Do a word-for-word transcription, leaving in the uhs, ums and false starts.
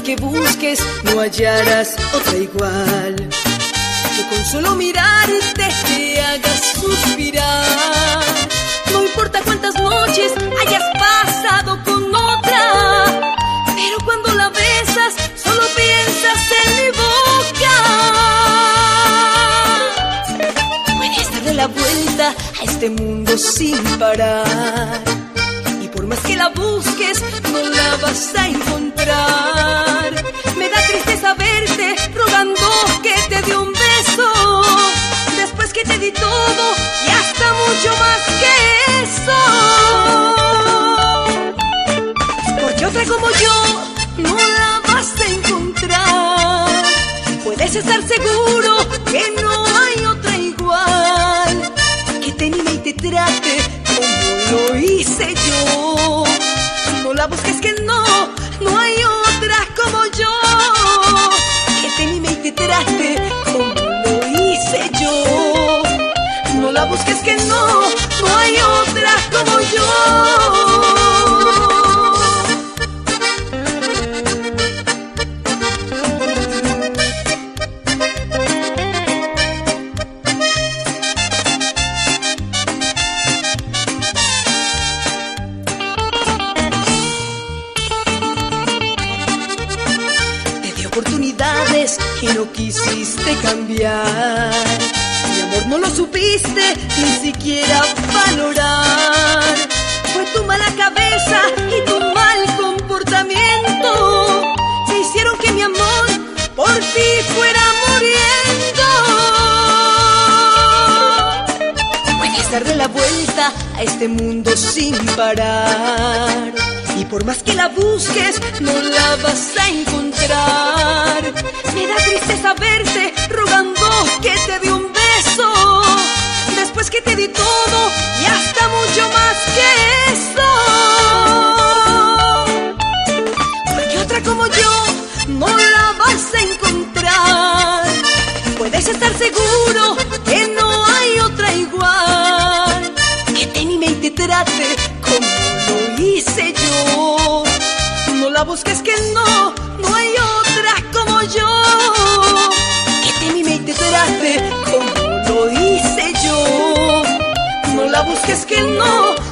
que busques no hallarás otra igual, que con solo mirarte te hagas suspirar. No importa cuántas noches hayas pasado con otra, pero cuando la besas solo piensas en mi boca. Puedes darle la vuelta a este mundo sin parar, y por más que la busques no la vas a encontrar. Me da tristeza verte rogando que te dé un beso, después que te di todo y hasta mucho más que eso. Porque otra como yo no la vas a encontrar. Puedes estar seguro que no hay otra igual, que te anime y te trate como lo hice yo. No la busques, que no, no hay otra como yo, que te anime y te trate como lo hice yo. No la busques, que no, no hay otra como yo. Oportunidades que no quisiste cambiar, mi amor no lo supiste ni siquiera valorar. Fue tu mala cabeza y tu mal comportamiento que hicieron que mi amor por ti fuera muriendo. Puedes darle la vuelta a este mundo sin parar, y por más que la busques no la vas a encontrar. Me da tristeza verte rogando que te dé un beso, después que te di todo y hasta mucho más que eso. Porque otra como yo no la vas a encontrar. Puedes estar seguro que no hay otra igual, que te anime y te trate como lo hice yo. No la busques, que no, no hay otra como yo, que te anime y te trate como lo hice yo. No la busques, que no,